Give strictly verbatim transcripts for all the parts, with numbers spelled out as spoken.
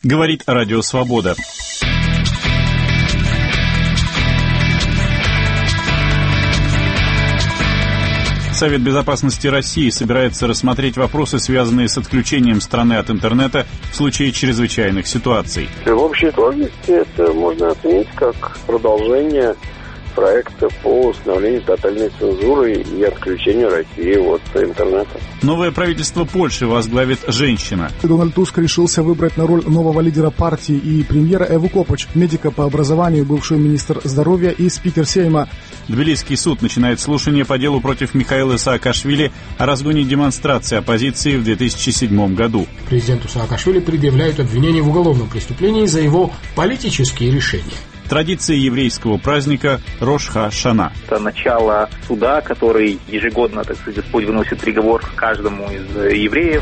Говорит Радио Свобода. Совет безопасности России собирается рассмотреть вопросы, связанные с отключением страны от интернета в случае чрезвычайных ситуаций. В общей сложности это можно оценить как продолжение проекта по установлению тотальной цензуры и отключению России от интернета. Новое правительство Польши возглавит женщина. Дональд Туск решился выбрать на роль нового лидера партии и премьера Эву Копач, медика по образованию, бывший министр здоровья и спикер Сейма. Тбилисский суд начинает слушание по делу против Михаила Саакашвили о разгоне демонстрации оппозиции в две тысячи седьмом году. Президенту Саакашвили предъявляют обвинения в уголовном преступлении за его политические решения. Традиции еврейского праздника Рош ха-Шана. Это начало суда, который ежегодно, так сказать, Господь выносит приговор каждому из евреев.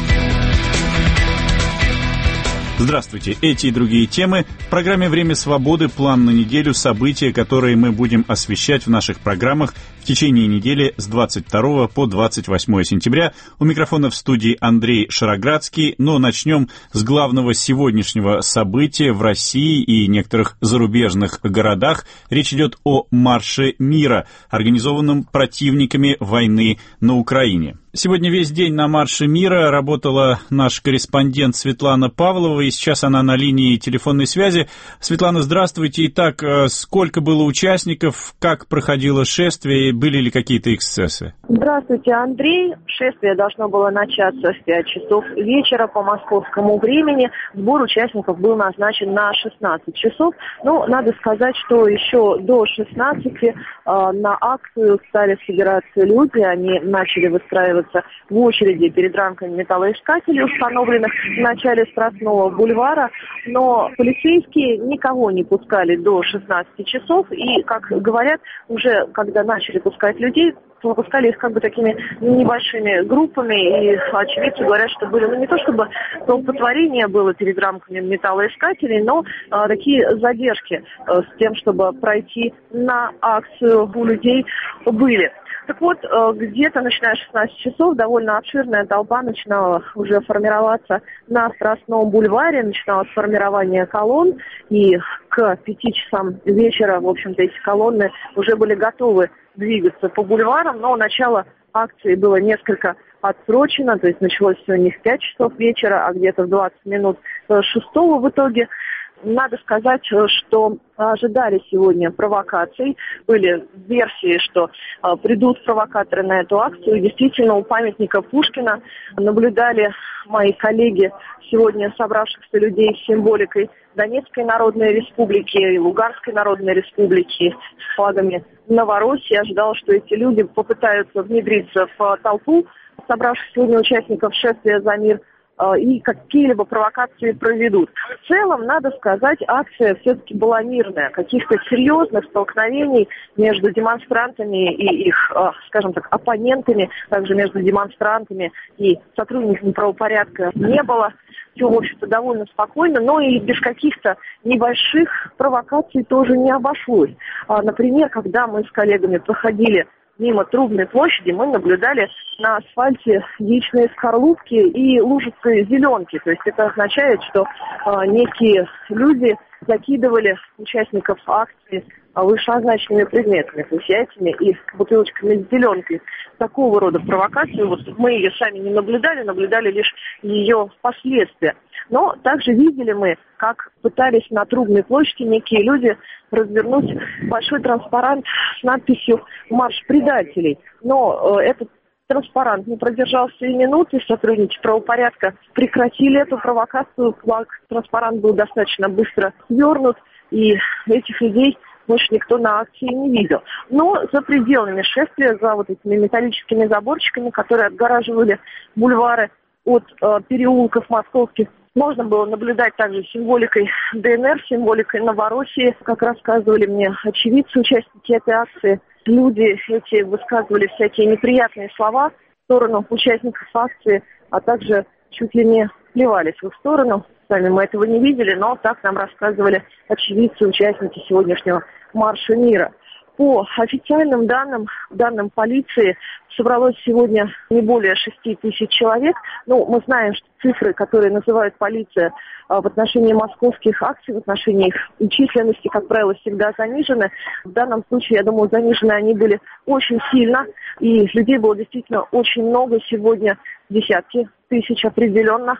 Здравствуйте. Эти и другие темы в программе «Время свободы», план на неделю, события, которые мы будем освещать в наших программах в течение недели с двадцать второго по двадцать восьмое сентября. У микрофона в студии Андрей Шароградский. Но начнем с главного сегодняшнего события в России и некоторых зарубежных городах. Речь идет о Марше мира, организованном противниками войны на Украине. Сегодня весь день на Марше мира работала наш корреспондент Светлана Павлова, и сейчас она на линии телефонной связи. Светлана, здравствуйте. Итак, сколько было участников, как проходило шествие, были ли какие-то эксцессы? Здравствуйте, Андрей. Шествие должно было начаться в пять часов вечера по московскому времени. Сбор участников был назначен на шестнадцать часов. Ну, надо сказать, что еще до шестнадцати э, на акцию стали собираться люди, они начали выстраиваться в очереди перед рамками металлоискателей, установленных в начале Страстного бульвара, но полицейские никого не пускали до шестнадцати часов, и, как говорят, уже когда начали пускать людей, выпускали их как бы такими небольшими группами, и очевидцы говорят, что были, ну, не то чтобы столпотворение было перед рамками металлоискателей, но а, такие задержки а, с тем, чтобы пройти на акцию, у людей были. Так вот, где-то начиная с шестнадцати часов довольно обширная толпа начинала уже формироваться на Страстном бульваре, начиналось формирование колонн, и к пяти часам вечера, в общем-то, эти колонны уже были готовы двигаться по бульварам, но начало акции было несколько отсрочено, то есть началось все не в пять часов вечера, а где-то в двадцать минут шестого в итоге. Надо сказать, что ожидали сегодня провокаций. Были версии, что а, придут провокаторы на эту акцию. Действительно, у памятника Пушкина наблюдали мои коллеги сегодня собравшихся людей с символикой Донецкой Народной Республики и Луганской Народной Республики с флагами Новороссии. Ожидал, что эти люди попытаются внедриться в толпу собравшихся сегодня участников шествия за мир и какие-либо провокации проведут. В целом, надо сказать, акция все-таки была мирная. Каких-то серьезных столкновений между демонстрантами и их, скажем так, оппонентами, также между демонстрантами и сотрудниками правопорядка не было. Все, в общем-то, довольно спокойно, но и без каких-то небольших провокаций тоже не обошлось. Например, когда мы с коллегами проходили мимо Трубной площади, мы наблюдали на асфальте яичные скорлупки и лужицы зеленки. То есть это означает, что а, некие люди закидывали участников акции вышеозначенными предметами, то есть яйцами и бутылочками с зеленкой. Такого рода провокацию, вот мы ее сами не наблюдали, наблюдали лишь ее последствия. Но также видели мы, как пытались на Трубной площади некие люди развернуть большой транспарант с надписью «Марш предателей». Но э, этот транспарант не продержался и минуты, сотрудники правопорядка прекратили эту провокацию, транспарант был достаточно быстро свернут, и этих людей больше никто на акции не видел. Но за пределами шествия, за вот этими металлическими заборчиками, которые отгораживали бульвары от э, переулков московских, можно было наблюдать также символикой ДНР, символикой Новороссии. Как рассказывали мне очевидцы, участники этой акции, люди эти высказывали всякие неприятные слова в сторону участников акции, а также чуть ли не плевались в их сторону. Сами мы этого не видели, но так нам рассказывали очевидцы, участники сегодняшнего Марша мира. по официальным данным, данным полиции, собралось сегодня не более шести тысяч человек. Ну, мы знаем, что цифры, которые называет полиция в отношении московских акций, в отношении их численности, как правило, всегда занижены. В данном случае, я думаю, занижены они были очень сильно, и людей было действительно очень много сегодня, десятки тысяч определенно.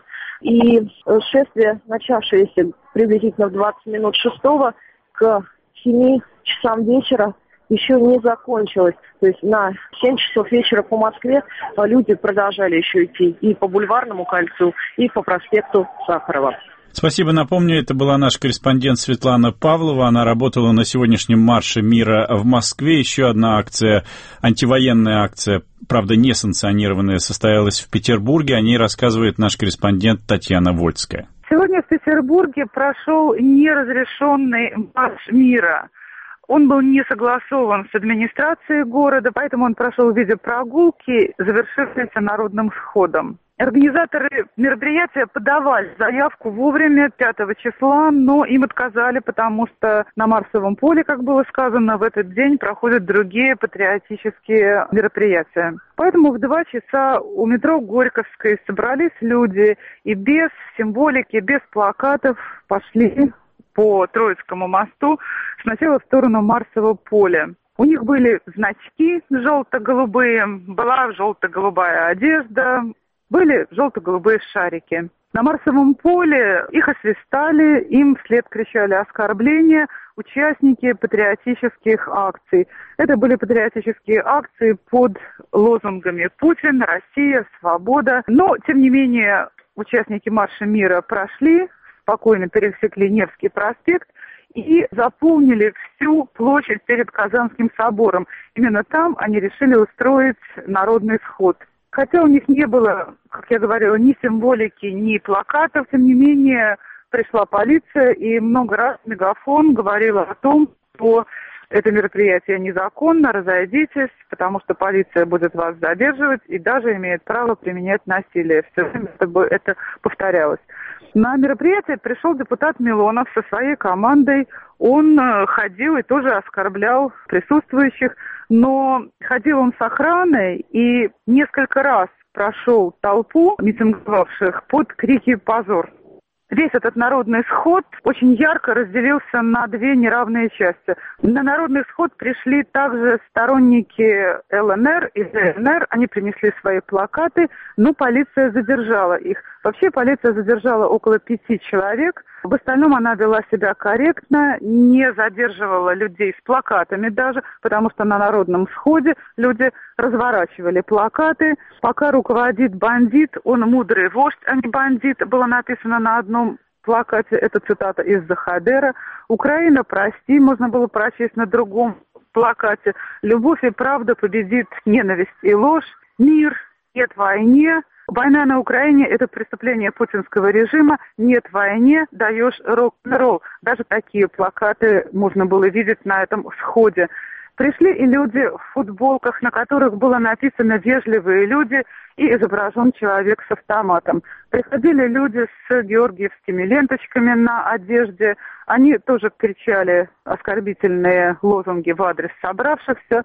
И шествие, начавшееся приблизительно в двадцать минут шестого, к семи часам вечера еще не закончилось. То есть на семь часов вечера по Москве люди продолжали еще идти и по Бульварному кольцу, и по проспекту Сахарова. Спасибо. Напомню, это была наш корреспондент Светлана Павлова. Она работала на сегодняшнем марше мира в Москве. Еще одна акция, антивоенная акция, правда, не санкционированная, состоялась в Петербурге. О ней рассказывает наш корреспондент Татьяна Вольская. Сегодня в Петербурге прошел неразрешенный марш мира. Он был не согласован с администрацией города, поэтому он прошел в виде прогулки, завершившейся народным сходом. Организаторы мероприятия подавали заявку вовремя, пятого числа, но им отказали, потому что на Марсовом поле, как было сказано, в этот день проходят другие патриотические мероприятия. Поэтому в два часа у метро Горьковской собрались люди и без символики, без плакатов пошли по Троицкому мосту сначала в сторону Марсового поля. У них были значки желто-голубые, была желто-голубая одежда, были желто-голубые шарики. На Марсовом поле их освистали, им вслед кричали оскорбления участники патриотических акций. Это были патриотические акции под лозунгами «Путин», «Россия», «Свобода». Но, тем не менее, участники Марша мира прошли, спокойно пересекли Невский проспект и заполнили всю площадь перед Казанским собором. Именно там они решили устроить народный сход. Хотя у них не было, как я говорила, ни символики, ни плакатов, тем не менее пришла полиция и много раз мегафон говорила о том, что это мероприятие незаконно, разойдитесь, потому что полиция будет вас задерживать и даже имеет право применять насилие. Все время это, это повторялось. На мероприятие пришел депутат Милонов со своей командой. Он ходил и тоже оскорблял присутствующих, но ходил он с охраной и несколько раз прошел толпу митинговавших под крики «Позор!». Весь этот народный сход очень ярко разделился на две неравные части. На народный сход пришли также сторонники эл эн эр и зэ эн эр. Они принесли свои плакаты, но полиция задержала их. Вообще полиция задержала около пяти человек. В остальном она вела себя корректно, не задерживала людей с плакатами даже, потому что на народном сходе люди разворачивали плакаты. Пока руководит бандит, он мудрый вождь, а не бандит, было написано на одном плакате, это цитата из Захадера. «Украина, прости», можно было прочесть на другом плакате. «Любовь и правда победит ненависть и ложь», «Мир, нет войне», «Война на Украине – это преступление путинского режима», «Нет войне, даешь рок-н-ролл». Даже такие плакаты можно было видеть на этом сходе. Пришли и люди в футболках, на которых было написано «Вежливые люди» и изображен человек с автоматом. Приходили люди с георгиевскими ленточками на одежде. Они тоже кричали оскорбительные лозунги в адрес собравшихся.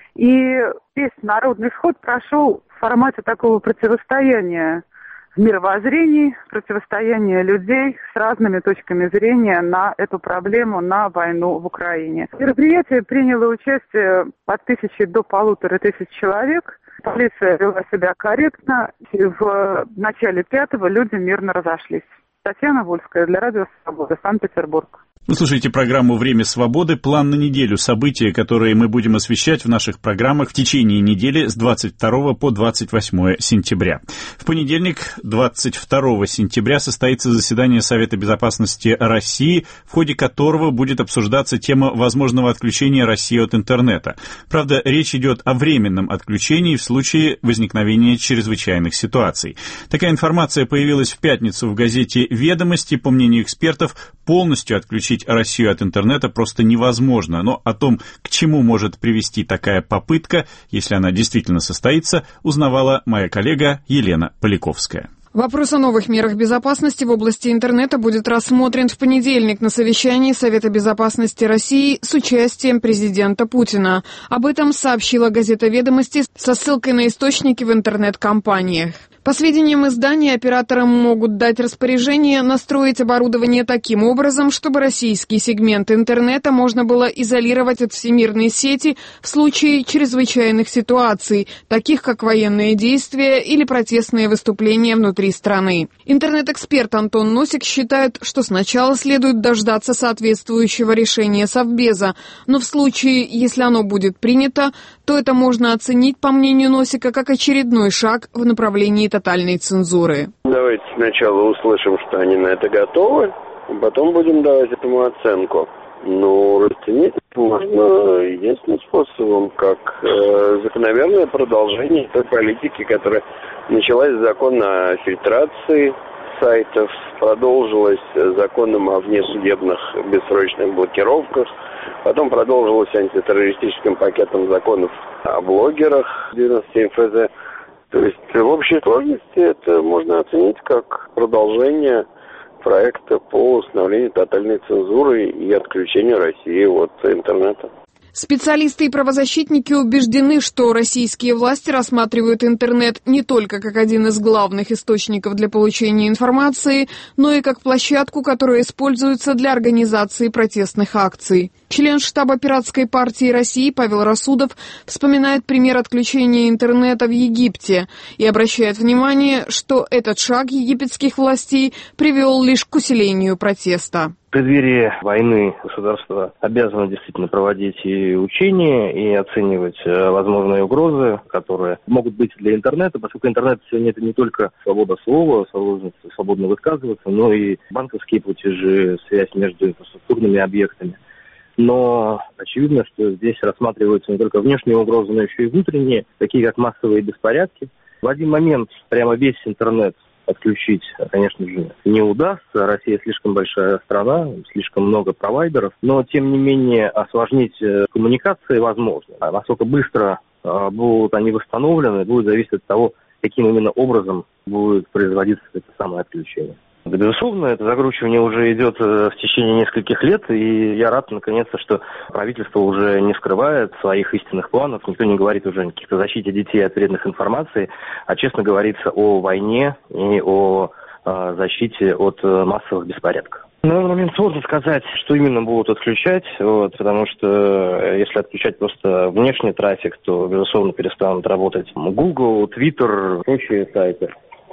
И весь народный сход прошел в формате такого противостояния мировоззрений, противостояния людей с разными точками зрения на эту проблему, на войну в Украине. В мероприятии приняло участие от тысячи до полутора тысяч человек. Полиция вела себя корректно. В начале пятого люди мирно разошлись. Татьяна Вольская для Радио Свобода, Санкт-Петербург. Вы слушаете программу «Время свободы». План на неделю. События, которые мы будем освещать в наших программах в течение недели с двадцать второго по двадцать восьмое сентября. В понедельник, двадцать второго сентября, состоится заседание Совета безопасности России, в ходе которого будет обсуждаться тема возможного отключения России от интернета. Правда, речь идет о временном отключении в случае возникновения чрезвычайных ситуаций. Такая информация появилась в пятницу в газете «Ведомости». По мнению экспертов, полностью отключить Россию от интернета просто невозможно, но о том, к чему может привести такая попытка, если она действительно состоится, узнавала моя коллега Елена Поляковская. Вопрос о новых мерах безопасности в области интернета будет рассмотрен в понедельник на совещании Совета безопасности России с участием президента Путина. Об этом сообщила газета «Ведомости» со ссылкой на источники в интернет-компаниях. По сведениям издания, операторам могут дать распоряжение настроить оборудование таким образом, чтобы российский сегмент интернета можно было изолировать от всемирной сети в случае чрезвычайных ситуаций, таких как военные действия или протестные выступления внутри страны. Интернет-эксперт Антон Носик считает, что сначала следует дождаться соответствующего решения Совбеза, но в случае, если оно будет принято, то это можно оценить, по мнению Носика, как очередной шаг в направлении тотальной цензуры. Давайте сначала услышим, что они на это готовы, а потом будем давать этому оценку. Но расценить можно единственным способом, как э, закономерное продолжение той политики, которая началась с закона о фильтрации сайтов, продолжилась законом о внесудебных бессрочных блокировках, потом продолжилась антитеррористическим пакетом законов о блогерах девяносто семь эф зэ. То есть в общей сложности это можно оценить как продолжение проекта по установлению тотальной цензуры и отключению России от интернета. Специалисты и правозащитники убеждены, что российские власти рассматривают интернет не только как один из главных источников для получения информации, но и как площадку, которая используется для организации протестных акций. Член штаба Пиратской партии России Павел Расудов вспоминает пример отключения интернета в Египте и обращает внимание, что этот шаг египетских властей привел лишь к усилению протеста. В преддверии войны государство обязано действительно проводить и учения, и оценивать возможные угрозы, которые могут быть для интернета, поскольку интернет сегодня это не только свобода слова, возможность свободно высказываться, но и банковские платежи, связь между инфраструктурными объектами. Но очевидно, что здесь рассматриваются не только внешние угрозы, но еще и внутренние, такие как массовые беспорядки. В один момент прямо весь интернет отключить, конечно же, не удастся. Россия слишком большая страна, слишком много провайдеров. Но, тем не менее, осложнить коммуникации возможно. А насколько быстро будут они восстановлены, будет зависеть от того, каким именно образом будет производиться это самое отключение. Да, безусловно, это закручивание уже идет в течение нескольких лет, и я рад, наконец-то, что правительство уже не скрывает своих истинных планов, никто не говорит уже о каких-то защите детей от вредных информаций, а честно говорится о войне и о э, защите от массовых беспорядков. На данный момент сложно сказать, что именно будут отключать, вот, потому что если отключать просто внешний трафик, то, безусловно, перестанут работать Google, Twitter, прочие сайты.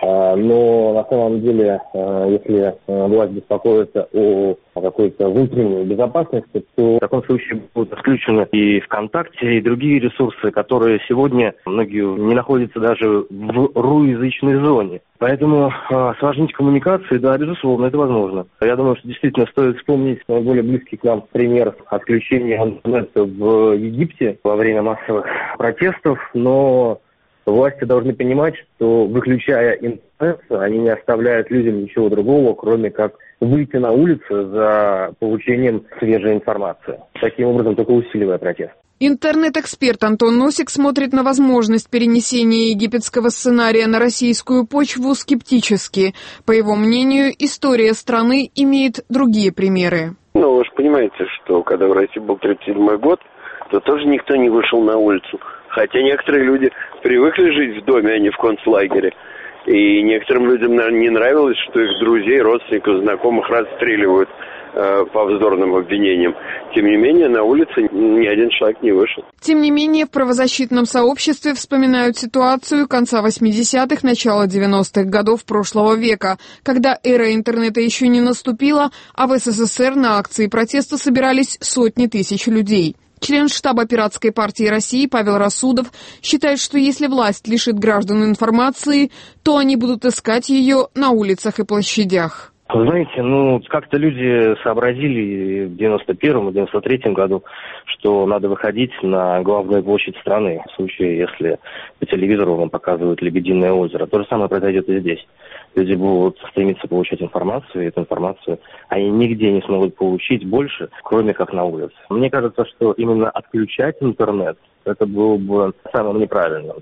Но на самом деле, если власть беспокоится о какой-то внутренней безопасности, то в таком случае будут отключены и ВКонтакте, и другие ресурсы, которые сегодня многие не находятся даже в русскоязычной зоне. Поэтому осложнить коммуникации, да, безусловно, это возможно. Я думаю, что действительно стоит вспомнить наиболее близкий к нам пример отключения интернета в Египте во время массовых протестов, но власти должны понимать, что, выключая интернет, они не оставляют людям ничего другого, кроме как выйти на улицу за получением свежей информации. Таким образом, только усиливая протест. Интернет-эксперт Антон Носик смотрит на возможность перенесения египетского сценария на российскую почву скептически. По его мнению, история страны имеет другие примеры. Ну, вы же понимаете, что когда в России был тридцать седьмой год, то тоже никто не вышел на улицу. Хотя некоторые люди привыкли жить в доме, а не в концлагере. И некоторым людям, наверное, не нравилось, что их друзей, родственников, знакомых расстреливают э, по вздорным обвинениям. Тем не менее, на улице ни один человек не вышел. Тем не менее, в правозащитном сообществе вспоминают ситуацию конца восьмидесятых, начала девяностых годов прошлого века, когда эра интернета еще не наступила, а в эс эс эс эр на акции протеста собирались сотни тысяч людей. Член штаба Пиратской партии России Павел Расудов считает, что если власть лишит граждан информации, то они будут искать ее на улицах и площадях. Вы знаете, ну, как-то люди сообразили в девяносто первом и девяносто третьем году, что надо выходить на главную площадь страны, в случае, если по телевизору вам показывают «Лебединое озеро». То же самое произойдет и здесь. Люди будут стремиться получать информацию, и эту информацию они нигде не смогут получить больше, кроме как на улице. Мне кажется, что именно отключать интернет, это было бы самым неправильным. То есть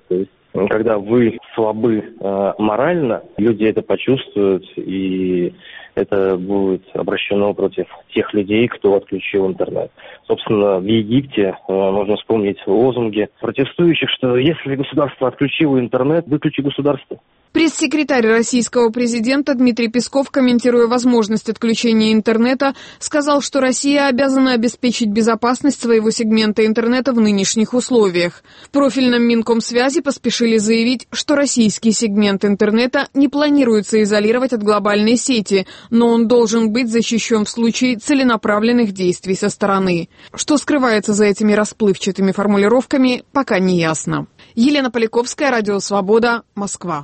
когда вы слабы э, морально, люди это почувствуют, и это будет обращено против тех людей, кто отключил интернет. Собственно, в Египте э, можно вспомнить лозунги протестующих, что если государство отключило интернет, выключи государство. Пресс-секретарь российского президента Дмитрий Песков, комментируя возможность отключения интернета, сказал, что Россия обязана обеспечить безопасность своего сегмента интернета в нынешних условиях. В профильном Минкомсвязи поспешили заявить, что российский сегмент интернета не планируется изолировать от глобальной сети, но он должен быть защищен в случае целенаправленных действий со стороны. Что скрывается за этими расплывчатыми формулировками, пока не ясно. Елена Поляковская, Радио Свобода, Москва.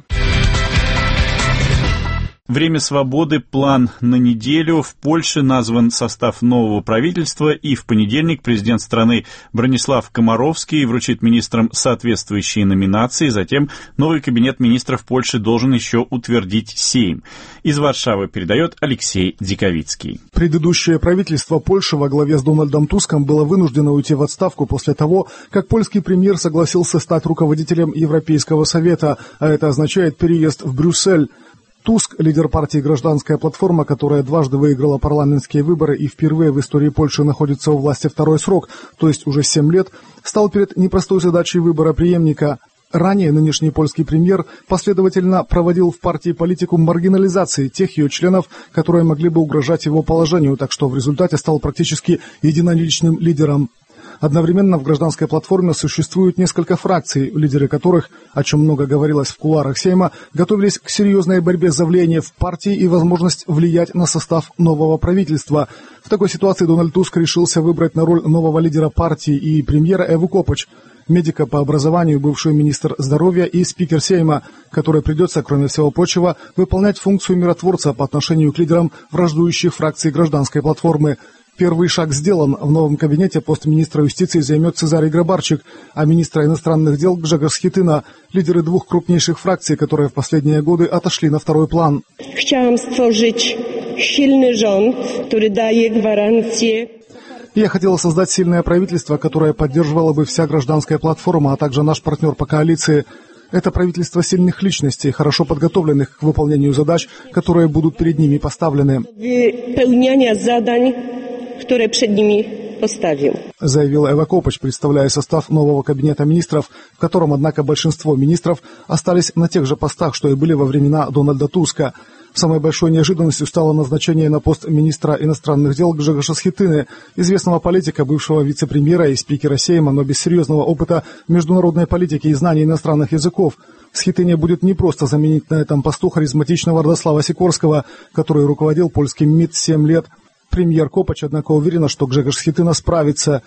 Время свободы. План на неделю. В Польше назван состав нового правительства, и в понедельник президент страны Бронислав Комаровский вручит министрам соответствующие номинации. Затем новый кабинет министров Польши должен еще утвердить Сейм. Из Варшавы передает Алексей Диковицкий. Предыдущее правительство Польши во главе с Дональдом Туском было вынуждено уйти в отставку после того, как польский премьер согласился стать руководителем Европейского совета, а это означает переезд в Брюссель. Туск, лидер партии «Гражданская платформа», которая дважды выиграла парламентские выборы и впервые в истории Польши находится у власти второй срок, то есть уже семь лет, стал перед непростой задачей выбора преемника. Ранее нынешний польский премьер последовательно проводил в партии политику маргинализации тех ее членов, которые могли бы угрожать его положению, так что в результате стал практически единоличным лидером. Одновременно в гражданской платформе существует несколько фракций, лидеры которых, о чем много говорилось в кулуарах Сейма, готовились к серьезной борьбе за влияние в партии и возможность влиять на состав нового правительства. В такой ситуации Дональд Туск решился выбрать на роль нового лидера партии и премьера Эву Копач, медика по образованию, бывший министр здоровья и спикер Сейма, которой придется, кроме всего прочего, выполнять функцию миротворца по отношению к лидерам враждующих фракций гражданской платформы. Первый шаг сделан. В новом кабинете пост министра юстиции займет Цезарий Грабарчик, а министра иностранных дел Гжегорz Schetyna, лидеры двух крупнейших фракций, которые в последние годы отошли на второй план. Chciałam stworzyć silny rząd, który daje gwarancję. Я хотела создать сильное правительство, которое поддерживало бы вся гражданская платформа, а также наш партнер по коалиции. Это правительство сильных личностей, хорошо подготовленных к выполнению задач, которые будут перед ними поставлены. Выполнение заданий, которые перед ними поставил. Заявила Эва Копач, представляя состав нового кабинета министров, в котором, однако, большинство министров остались на тех же постах, что и были во времена Дональда Туска. Самой большой неожиданностью стало назначение на пост министра иностранных дел Гжегорza Schetyny, известного политика, бывшего вице-премьера и спикера Сейма, но без серьезного опыта международной политики и знаний иностранных языков. Schetynie будет не просто заменить на этом посту харизматичного Радослава Сикорского, который руководил польским МИД семь лет. Премьер Копач, однако, уверена, что Grzegorz Schetyna справится.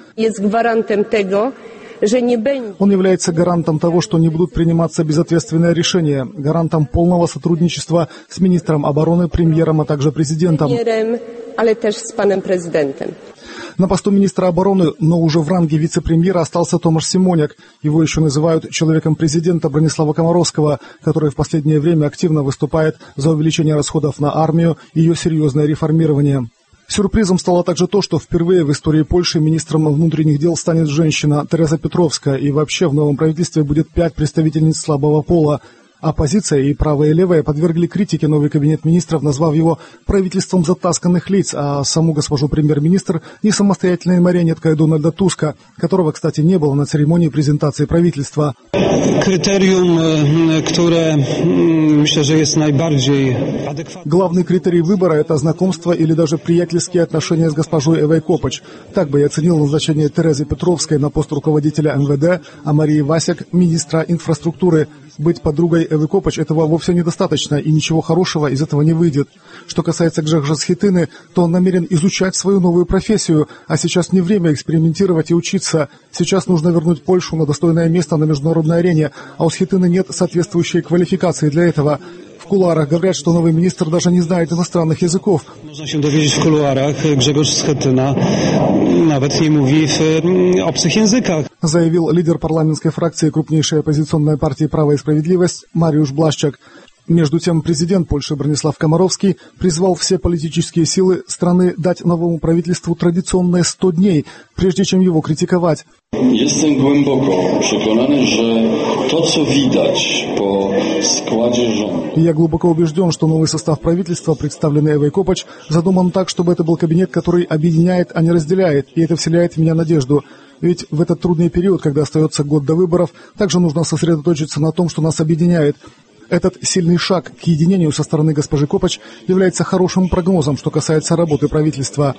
Он является гарантом того, что не будут приниматься безответственные решения, гарантом полного сотрудничества с министром обороны, премьером, а также президентом. На посту министра обороны, но уже в ранге вице-премьера, остался Томаш Симоняк. Его еще называют человеком президента Бронислава Комаровского, который в последнее время активно выступает за увеличение расходов на армию и ее серьезное реформирование. Сюрпризом стало также то, что впервые в истории Польши министром внутренних дел станет женщина Тереза Петровская, и вообще в новом правительстве будет пять представительниц слабого пола. Оппозиция и правые и левые подвергли критике новый кабинет министров, назвав его правительством затасканных лиц, а саму госпожу премьер-министр не самостоятельной марионеткой Дональда Туска, которого, кстати, не было на церемонии презентации правительства. Критериум, которое, myślę, że jest najbardziej adekwatne. Главный критерий выбора – это знакомство или даже приятельские отношения с госпожой Эвой Копач. Так бы я оценил назначение Терезы Петровской на пост руководителя эм вэ дэ, а Марии Васяк – министра инфраструктуры. Быть подругой Эвы Копач этого вовсе недостаточно, и ничего хорошего из этого не выйдет. Что касается Grzegorza Schetyny, то он намерен изучать свою новую профессию, а сейчас не время экспериментировать и учиться. Сейчас нужно вернуть Польшу на достойное место на международной арене, а у Schetyny нет соответствующей квалификации для этого. В кулуарах говорят, что новый министр даже не знает иностранных языков. Można się dowiedzieć w kuluarach, Grzegorz Schetyna nawet nie mówi w obcych językach. Заявил лидер парламентской фракции крупнейшей оппозиционной партии «Право и справедливость» Мариуш Блашчак. Между тем, президент Польши Бронислав Комаровский призвал все политические силы страны дать новому правительству традиционные сто дней, прежде чем его критиковать. Jestem głęboko przekonany, że to, co widać po składzie rządu. Я глубоко убежден, что новый состав правительства, представленный Эвой Копач, задуман так, чтобы это был кабинет, который объединяет, а не разделяет, и это вселяет в меня надежду. Ведь в этот трудный период, когда остается год до выборов, также нужно сосредоточиться на том, что нас объединяет. Этот сильный шаг к единению со стороны госпожи Копач является хорошим прогнозом, что касается работы правительства.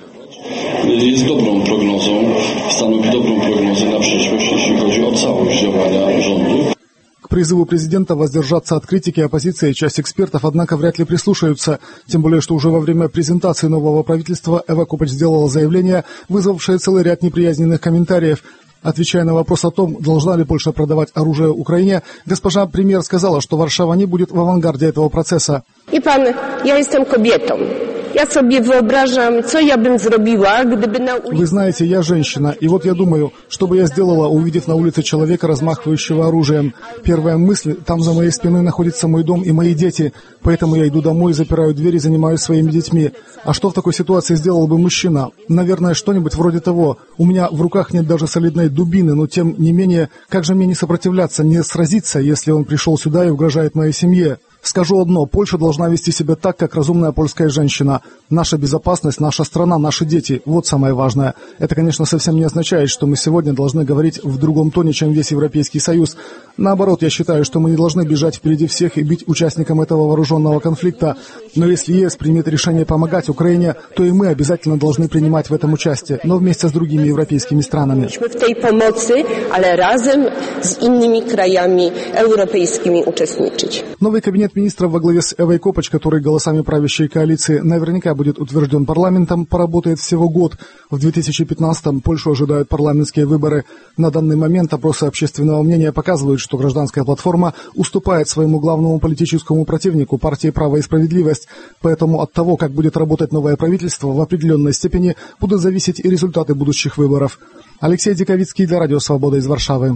Jest dobrą prognozą, stanowi dobrą prognozę na przyszłość, jeśli chodzi o całość działania rządu. К призыву президента воздержаться от критики оппозиции часть экспертов, однако, вряд ли прислушаются. Тем более, что уже во время презентации нового правительства Эва Копач сделала заявление, вызвавшее целый ряд неприязненных комментариев. Отвечая на вопрос о том, должна ли Польша продавать оружие Украине, госпожа премьер сказала, что Варшава не будет в авангарде этого процесса. I pan, ja jestem kobietą. Ja sobie wyobrażam, co ja bym zrobiła, gdyby na ulicy... Вы знаете, я женщина, и вот я думаю, что бы я сделала, увидев на улице человека, размахивающего оружием. Первая мысль, там за моей спиной находится мой дом и мои дети, поэтому я иду домой, запираю дверь и занимаюсь своими детьми. А что в такой ситуации сделал бы мужчина? Наверное, что-нибудь вроде того. У меня в руках нет даже солидной дубины, но тем не менее, как же мне не сопротивляться, не сразиться, если он пришел сюда и угрожает моей семье? Скажу одно, Польша должна вести себя так, как разумная польская женщина. Наша безопасность, наша страна, наши дети – вот самое важное. Это, конечно, совсем не означает, что мы сегодня должны говорить в другом тоне, чем весь Европейский Союз. Наоборот, я считаю, что мы не должны бежать впереди всех и быть участником этого вооруженного конфликта. Но если ЕС примет решение помогать Украине, то и мы обязательно должны принимать в этом участие, но вместе с другими европейскими странами. Мы в этой помощи, але разом с иными краями европейскими участвовать. Новый кабинет министров во главе с Эвой Копач, который голосами правящей коалиции наверняка будет утвержден парламентом, поработает всего год. В две тысячи пятнадцатом Польшу ожидают парламентские выборы. На данный момент опросы общественного мнения показывают, что гражданская платформа уступает своему главному политическому противнику, партии «Право и справедливость». Поэтому от того, как будет работать новое правительство, в определенной степени будут зависеть и результаты будущих выборов. Алексей Диковицкий для Радио Свобода из Варшавы.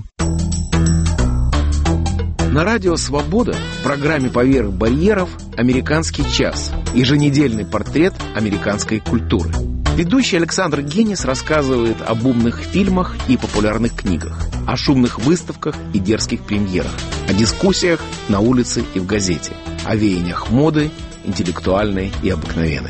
На радио «Свобода» в программе «Поверх барьеров» «Американский час» – еженедельный портрет американской культуры. Ведущий Александр Генис рассказывает об умных фильмах и популярных книгах, о шумных выставках и дерзких премьерах, о дискуссиях на улице и в газете, о веяниях моды, интеллектуальной и обыкновенной.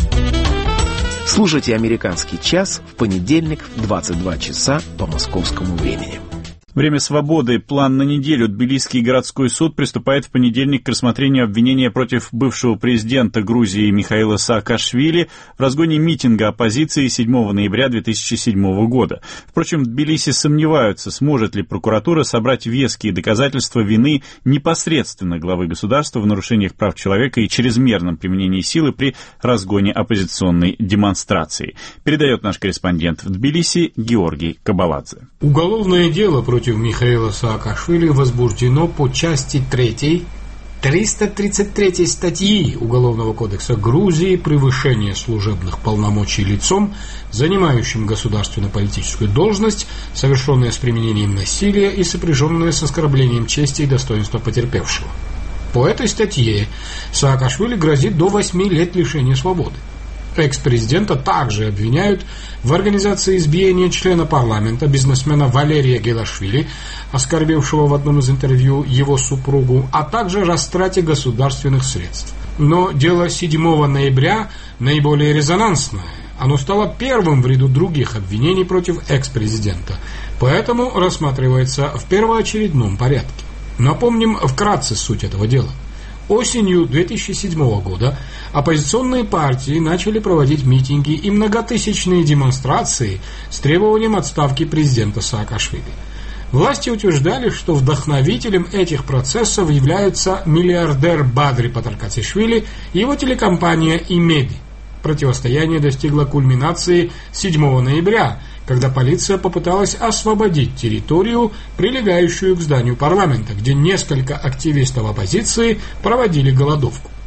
Слушайте «Американский час» в понедельник в двадцать два часа по московскому времени. Время свободы. План на неделю. Тбилисский городской суд приступает в понедельник к рассмотрению обвинения против бывшего президента Грузии Михаила Саакашвили в разгоне митинга оппозиции седьмого ноября две тысячи седьмого года. Впрочем, в Тбилиси сомневаются, сможет ли прокуратура собрать веские доказательства вины непосредственно главы государства в нарушениях прав человека и чрезмерном применении силы при разгоне оппозиционной демонстрации. Передает наш корреспондент в Тбилиси Георгий Кабаладзе. Уголовное дело против Против Михаила Саакашвили возбуждено по части третьей триста тридцать третьей статьи Уголовного кодекса Грузии «Превышение служебных полномочий лицом, занимающим государственно-политическую должность, совершенное с применением насилия и сопряженное с оскорблением чести и достоинства потерпевшего». По этой статье Саакашвили грозит до восьми лет лишения свободы. Экс-президента также обвиняют в организации избиения члена парламента, бизнесмена Валерия Гелашвили, оскорбившего в одном из интервью его супругу, а также растрате государственных средств. Но дело седьмого ноября наиболее резонансное. Оно стало первым в ряду других обвинений против экс-президента, поэтому рассматривается в первоочередном порядке. Напомним вкратце суть этого дела. Осенью две тысячи седьмого года оппозиционные партии начали проводить митинги и многотысячные демонстрации с требованием отставки президента Саакашвили. Власти утверждали, что вдохновителем этих процессов является миллиардер Бадри Патаркатишвили и его телекомпания «Имеди». Противостояние достигло кульминации седьмого ноября, когда полиция попыталась освободить территорию, прилегающую к зданию парламента, где несколько активистов оппозиции проводили голодовку.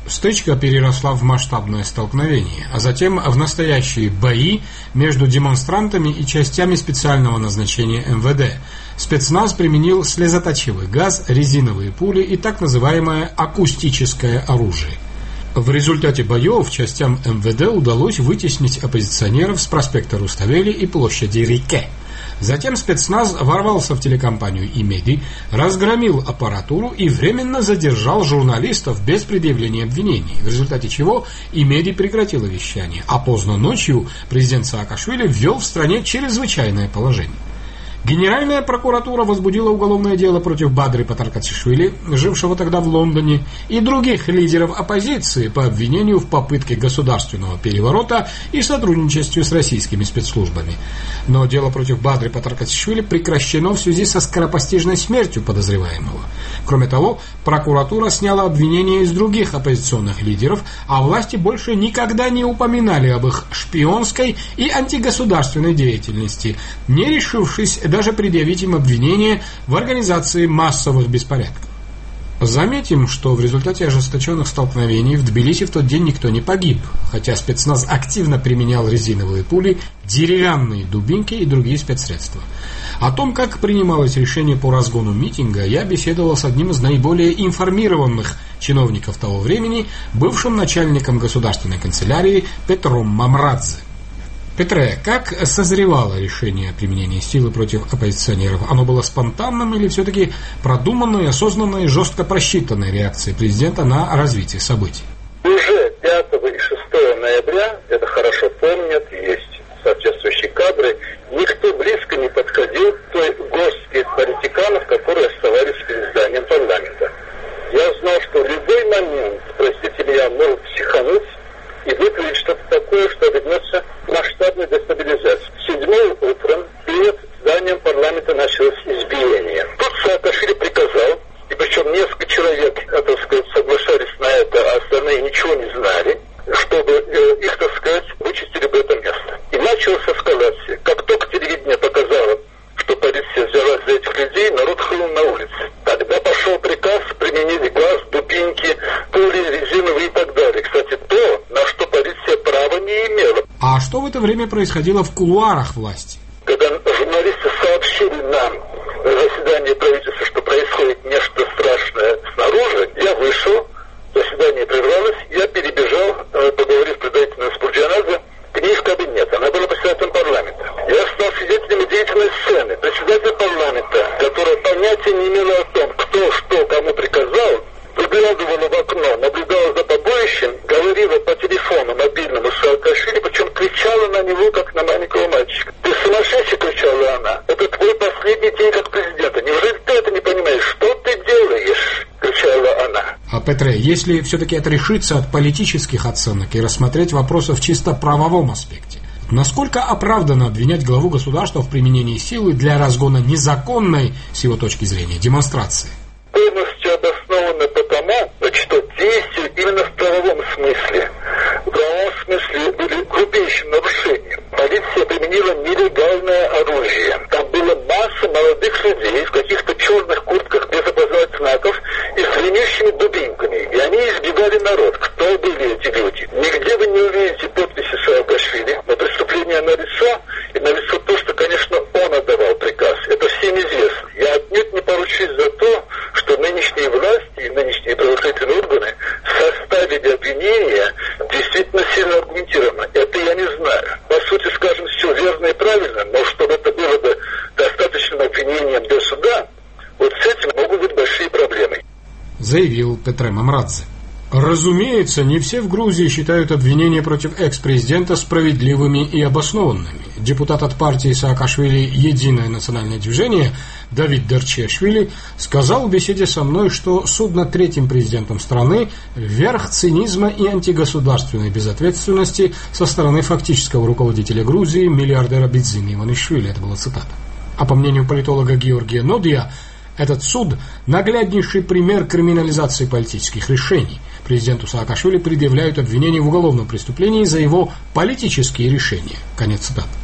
Стычка переросла в масштабное столкновение, а затем в настоящие бои между демонстрантами и частями специального назначения эм вэ дэ. Спецназ применил слезоточивый газ, резиновые пули и так называемое акустическое оружие. В результате боев частям эм вэ дэ удалось вытеснить оппозиционеров с проспекта Руставели и площади Рике. Затем спецназ ворвался в телекомпанию «Имеди», разгромил аппаратуру и временно задержал журналистов без предъявления обвинений, в результате чего «Имеди» прекратила вещание, а поздно ночью президент Саакашвили ввел в стране чрезвычайное положение. Генеральная прокуратура возбудила уголовное дело против Бадри Патаркатишвили, жившего тогда в Лондоне, и других лидеров оппозиции по обвинению в попытке государственного переворота и сотрудничестве с российскими спецслужбами. Но дело против Бадри Патаркатишвили прекращено в связи со скоропостижной смертью подозреваемого. Кроме того, прокуратура сняла обвинения из других оппозиционных лидеров, а власти больше никогда не упоминали об их шпионской и антигосударственной деятельности, не решившись даже предъявить им обвинение в организации массовых беспорядков. Заметим, что в результате ожесточенных столкновений в Тбилиси в тот день никто не погиб, хотя спецназ активно применял резиновые пули, деревянные дубинки и другие спецсредства. О том, как принималось решение по разгону митинга, я беседовал с одним из наиболее информированных чиновников того времени, бывшим начальником государственной канцелярии Петром Мамрадзе. Петре, как созревало решение о применении силы против оппозиционеров? Оно было спонтанным или все-таки продуманной, осознанной, жестко просчитанной реакцией президента на развитие событий? Уже пятого и шестого ноября, это хорошо помнят, есть соответствующие кадры, никто близко не подходил к той горстке политиканов, которые оставались перед зданием парламента. Я знал, что в любой момент, простите меня, может психануть и вытворить что-то такое, что обернется масштабной дестабилизацией. Седьмого утром перед зданием парламента началось избиение. Тут Саакашвили приказал, и причем несколько человек, так сказать, соглашались на это, а остальные ничего не знали, чтобы э, их, так сказать, вычистили бы это место. И началась эскалация. Как только телевидение показало, что полиция взялась за этих людей, народ хлынул на улице. Тогда пошел приказ применить газ, дубинки, пули, резиновые и так далее. Кстати, то, на что полиция права не имела. А что в это время происходило в кулуарах власти? Когда журналисты сообщили нам на заседании правительства, что происходит нечто страшное снаружи, я вышел, заседание прервалось, я перебежал, поговорив предварительно с Бурджанадзе, к ней в кабинет. Она была председателем парламента. Я стал свидетелем удивительной сцены. Председатель парламента, которая понятия не имела о том, кто что кому приказал, выглядывала в окно, наблюдала за побоищем, говорила по телефону мобильному Саакашвили, причем кричала на него, как на маленького мальчика. «Ты сумасшедший!» — кричала она. «Это твой последний день как президента. Неужели ты это не понимаешь? Что ты делаешь?» — кричала она. А, Петре, если все-таки отрешиться от политических оценок и рассмотреть вопросы в чисто правовом аспекте, насколько оправданно обвинять главу государства в применении силы для разгона незаконной, с его точки зрения, демонстрации? Полностью обосновано потому, что действия именно в правовом смысле, в правовом смысле были грубейшим нарушением. Полиция применила нелегальное оружие. Там была масса молодых людей в каких-то черных куртках без опознавательных знаков и с длиннющими дубинками. И они избивали народ. Кто были эти люди? Нигде вы не увидите подписи Саакашвили, но преступление налицо, и налицо то, что, конечно, он отдавал приказ. Это всем известно. Я отнюдь не поручусь за то, что нынешние власти и нынешние правоохранительные органы составили обвинения действительно сильно аргументированно. Это я не знаю. По сути, скажем, все верно и правильно, но чтобы это было бы достаточным обвинением для суда, вот с этим могут быть большие проблемы. Заявил Петре Мамрадзе. Разумеется, не все в Грузии считают обвинения против экс-президента справедливыми и обоснованными. Депутат от партии Саакашвили «Единое национальное движение» Давид Дарчешвили сказал в беседе со мной, что суд над третьим президентом страны – верх цинизма и антигосударственной безответственности со стороны фактического руководителя Грузии, миллиардера Бидзина Иванишвили. Это была цитата. А по мнению политолога Георгия Нодия, этот суд – нагляднейший пример криминализации политических решений. Президенту Саакашвили предъявляют обвинения в уголовном преступлении за его политические решения. Конец цитаты.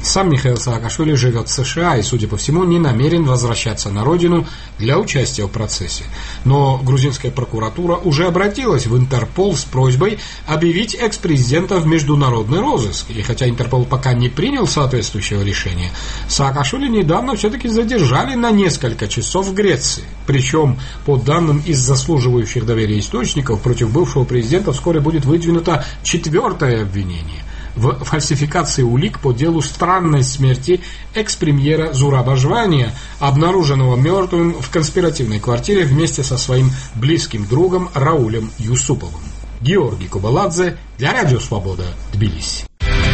Сам Михаил Саакашвили живет в США и, судя по всему, не намерен возвращаться на родину для участия в процессе. Но грузинская прокуратура уже обратилась в Интерпол с просьбой объявить экс-президента в международный розыск. И хотя Интерпол пока не принял соответствующего решения, Саакашвили недавно все-таки задержали на несколько часов в Греции. Причем, по данным из заслуживающих доверия источников, против бывшего президента вскоре будет выдвинуто четвертое обвинение в фальсификации улик по делу странной смерти экс-премьера Зураба Жвания, обнаруженного мертвым в конспиративной квартире вместе со своим близким другом Раулем Юсуповым. Георгий Кубаладзе для Радио Свобода, Тбилиси.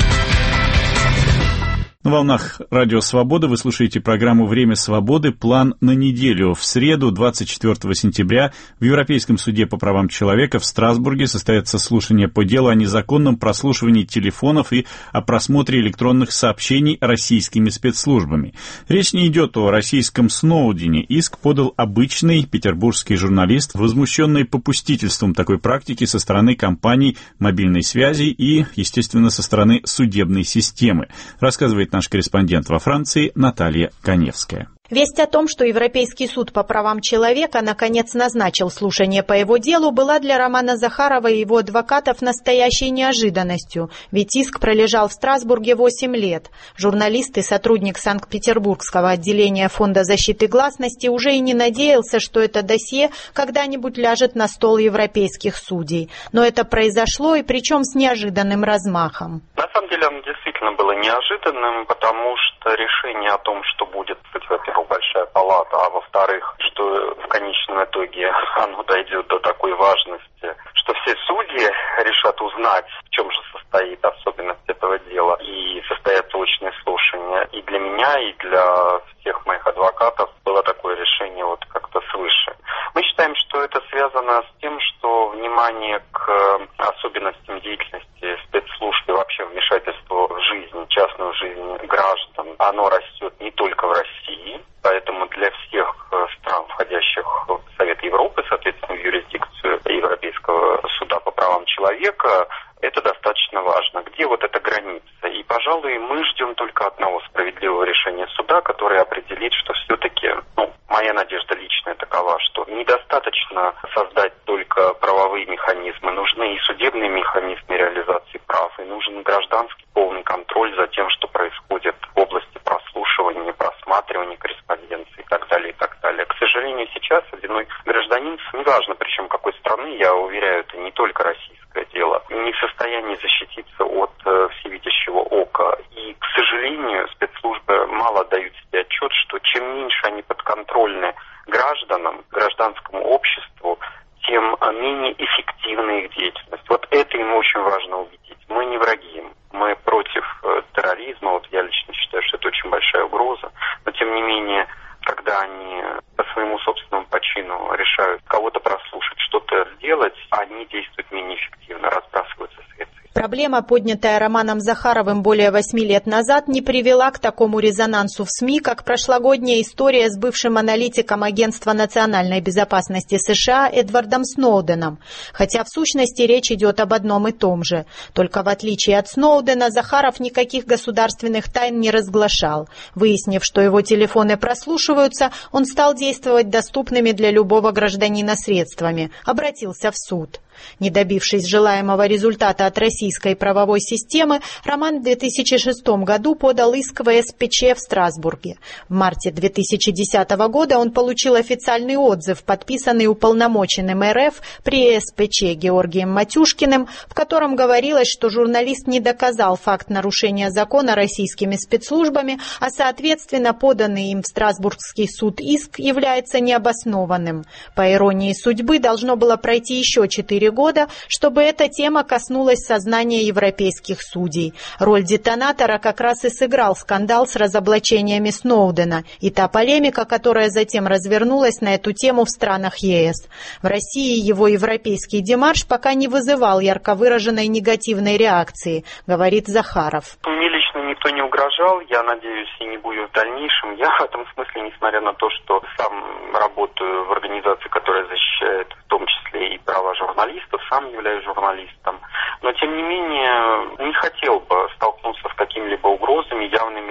На волнах Радио Свобода вы слушаете программу «Время свободы. План на неделю». В среду, двадцать четвёртого сентября, в Европейском суде по правам человека в Страсбурге состоится слушание по делу о незаконном прослушивании телефонов и о просмотре электронных сообщений российскими спецслужбами. Речь не идет о российском Сноудене. Иск подал обычный петербургский журналист, возмущенный попустительством такой практики со стороны компаний мобильной связи и, естественно, со стороны судебной системы. Рассказывает наш корреспондент во Франции Наталья Коневская. Весть о том, что Европейский суд по правам человека наконец назначил слушание по его делу, была для Романа Захарова и его адвокатов настоящей неожиданностью, ведь иск пролежал в Страсбурге восемь лет. Журналист и сотрудник Санкт-Петербургского отделения Фонда защиты гласности уже и не надеялся, что это досье когда-нибудь ляжет на стол европейских судей. Но это произошло, и причем с неожиданным размахом. На самом деле оно действительно было неожиданным, потому что решение о том, что будет, во-первых, большая палата, а во-вторых, что в конечном итоге оно дойдет до такой важности, что все судьи решат узнать, в чем же состоит особенность этого дела, и состоятся очные слушания. И для меня, и для всех моих адвокатов было такое решение вот как-то свыше. Мы считаем, что это связано с тем, что внимание к особенностям деятельности спецслужб и вообще вмешательству в жизнь, частную жизнь граждан, оно растет не только в России. Поэтому для всех стран, входящих в Совет Европы, соответственно, в юрисдикцию Европейского суда по правам человека, это достаточно важно. Где вот эта граница? И, пожалуй, мы ждем только одного справедливого решения суда, которое определит, что все-таки, ну, моя надежда личная такова, что недостаточно создать только правовые механизмы, нужны и судебные механизмы реализации прав, и нужен гражданский полный контроль за тем, что происходит в области прослушивания, просматривания корреспонденции и так далее, и так далее. К сожалению, сейчас одиной гражданин, неважно причем какой страны, я уверяю, это не только российское дело, не в состоянии защититься от э, всевидящего ока. И, к сожалению, спецслужбы мало дают себе отчет, что чем меньше они подконтрольны гражданам, гражданскому обществу, тем менее эффективна их деятельность. Вот это им очень важно увидеть. Мы не враги им. Мы против э, терроризма. Вот я лично считаю, что это очень большая угроза. Но, тем не менее, когда они по своему собственному почину решают кого-то прослушать, что-то сделать, они действуют менее эффективно, разбрасываются средствами. Проблема, поднятая Романом Захаровым более восьми лет назад, не привела к такому резонансу в СМИ, как прошлогодняя история с бывшим аналитиком Агентства национальной безопасности США Эдвардом Сноуденом. Хотя в сущности речь идет об одном и том же. Только в отличие от Сноудена, Захаров никаких государственных тайн не разглашал. Выяснив, что его телефоны прослушиваются, он стал действовать доступными для любого гражданина средствами. Обратился в суд. Не добившись желаемого результата от российской правовой системы, Роман в две тысячи шестом году подал иск в эс пэ че в Страсбурге. В марте две тысячи десятого года он получил официальный отзыв, подписанный уполномоченным эр эф при эс пэ че Георгием Матюшкиным, в котором говорилось, что журналист не доказал факт нарушения закона российскими спецслужбами, а соответственно поданный им в Страсбургский суд иск является необоснованным. По иронии судьбы, должно было пройти еще четыре года, чтобы эта тема коснулась сознания европейских судей. Роль детонатора как раз и сыграл скандал с разоблачениями Сноудена и та полемика, которая затем развернулась на эту тему в странах е эс. В России его европейский демарш пока не вызывал ярко выраженной негативной реакции, говорит Захаров. Мне лично никто не угрожал, я надеюсь, и не буду в дальнейшем. Я в этом смысле, несмотря на то, что сам работаю в организации, которая защищает в том числе и права журналистов, сам являюсь журналистом, но тем не менее не хотел бы столкнуться с какими-либо угрозами, явными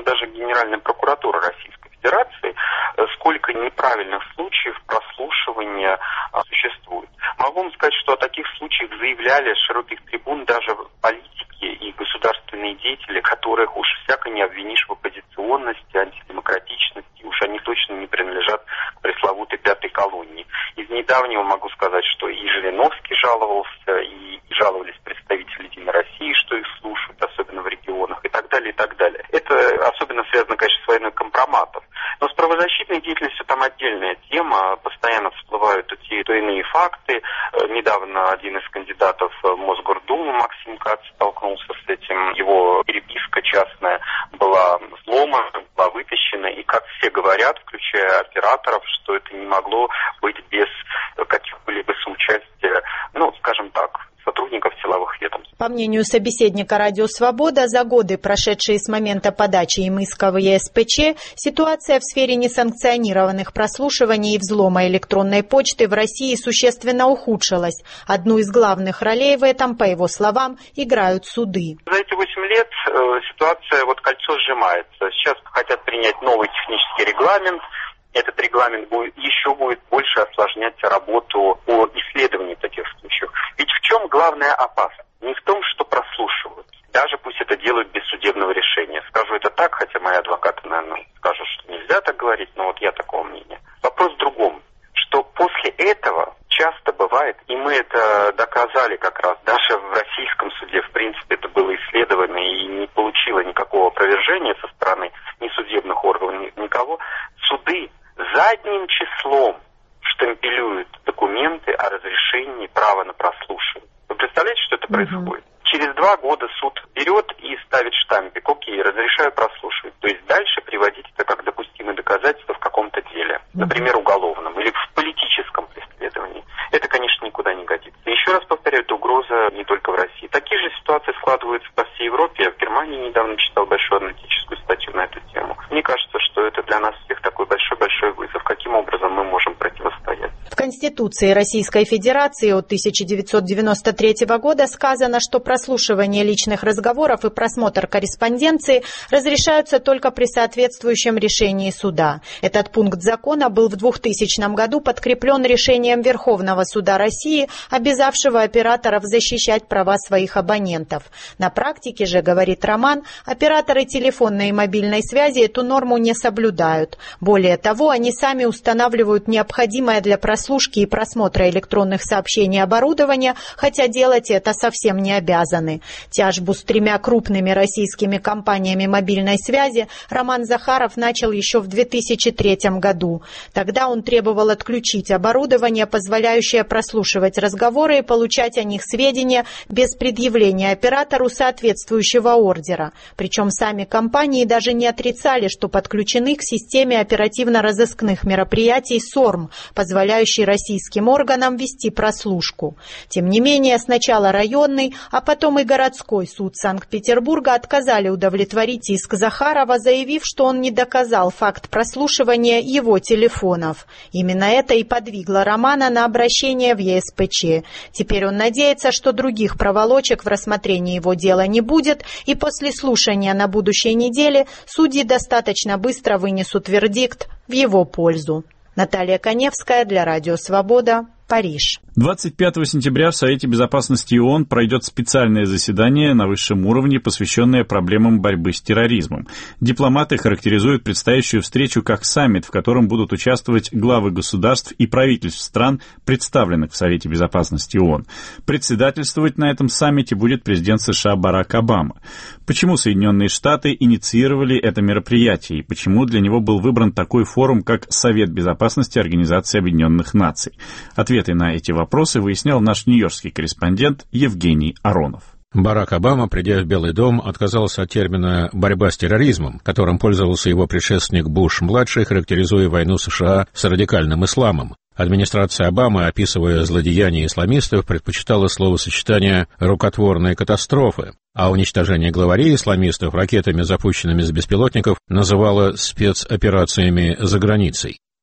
даже Генеральная прокуратура Российской Федерации, сколько неправильных случаев прослушивания существует. Могу вам сказать, что о таких случаях заявляли с широких трибун даже политики и государственные деятели, которых уж всяко не обвинишь в оппозиционности, антидемократичности, уж они точно не принадлежат к пресловутой пятой колонии. Из недавнего могу сказать, что и Жириновский жаловался, и жаловались представители Единой России, что их слушают, особенно в регионах, и так далее, и так далее. Это особенно связано, конечно, с войной компроматов. Но с правозащитной деятельностью там отдельная тема, постоянно всплывают те то иные факты. Недавно один из кандидатов в Мосгордуму, Максим Кац, столкнулся с этим. Его переписка частная была взломана, была вытащена, и, как все говорят, включая операторов, что это не могло быть без каких-либо соучастия, ну, скажем так, сотрудников силовых ведомств. По мнению собеседника «Радио Свобода», за годы, прошедшие с момента подачи им иска в Е С П Ч, ситуация в сфере несанкционированных прослушиваний и взлома электронной почты в России существенно ухудшилась. Одну из главных ролей в этом, по его словам, играют суды. За эти восемь лет э, ситуация, вот кольцо сжимается. Сейчас хотят принять новый технический регламент. Этот регламент будет, еще будет больше осложнять работу по исследованию таких случаев. Ведь в чем главная опасность? Не в том, что прослушивают. Даже пусть это делают без судебного решения. Скажу это так, хотя мои адвокаты, наверное, скажут, что нельзя так говорить, но вот я такого мнения. Вопрос в другом, что после этого часто бывает, и мы это доказали как раз, даже в российском суде, в принципе, это было исследовано и не получило никакого опровержения со стороны ни судебных органов, ни, никого, суды задним числом штемпелюют документы о разрешении права на прослушивание. Вы представляете, что это происходит? Через два года суд берет и ставит штампик: окей, разрешаю прослушивать. То есть дальше приводить это как допустимое доказательство в каком-то деле, например, уголовном или в политическом преследовании. Это, конечно, никуда не годится. Еще раз повторяю, это угроза не только в России. Такие же ситуации складываются по всей Европе. Я в Германии недавно читал большую аналитическую статью на эту тему. Мне кажется, что это для нас всех такой большой-большой вызов. Каким образом мы можем противостоять? В Конституции Российской Федерации от тысяча девятьсот девяносто третьего года сказано, что прослушивание личных разговоров и просмотр корреспонденции разрешаются только при соответствующем решении суда. Этот пункт закона был в двухтысячном году подкреплен решением Верховного суда России, обязавшего операторов защищать права своих абонентов. На практике же, говорит Роман, операторы телефонной и мобильной связи эту норму не соблюдают. Более того, они сами устанавливают необходимое для прослушки и просмотра электронных сообщений оборудование, хотя делать это совсем не обязаны. Тяжбу с тремя крупными российскими компаниями мобильной связи Роман Захаров начал еще в две тысячи третьем году. Тогда он требовал отключить оборудование, позволяющее прослушивать разговоры и получать о них сведения без предъявления оператору соответствующего ордера. Причем сами компании даже не отрицали, что подключены к системе оперативно-розыскных мероприятий СОРМ, позволяющей российским органам вести прослушку. Тем не менее, сначала районный, а потом и городской суд Санкт-Петербурга отказали удовлетворить иск Захарова, заявив, что он не доказал факт прослушивания его телефонов. Именно это и подвигло Романа на обращение в Е С П Ч. Теперь он надеется, что других проволочек в рассмотрении его дела не будет, и после слушания на будущей неделе судьи достаточно быстро вынесут вердикт в его пользу. Наталья Коневская для Радио Свобода, Париж. двадцать пятого сентября в Совете Безопасности ООН пройдет специальное заседание на высшем уровне, посвященное проблемам борьбы с терроризмом. Дипломаты характеризуют предстоящую встречу как саммит, в котором будут участвовать главы государств и правительств стран, представленных в Совете Безопасности ООН. Председательствовать на этом саммите будет президент США Барак Обама. Почему Соединенные Штаты инициировали это мероприятие и почему для него был выбран такой форум, как Совет Безопасности Организации Объединенных Наций? Ответы на эти вопросы выяснял наш нью-йоркский корреспондент Евгений Аронов. Барак Обама, придя в Белый дом, отказался от термина «борьба с терроризмом», которым пользовался его предшественник Буш-младший, характеризуя войну США с радикальным исламом. Администрация Обамы, описывая злодеяния исламистов, предпочитала словосочетание «рукотворные катастрофы», а уничтожение главарей исламистов ракетами, запущенными с беспилотников, называла спецоперациями за границей.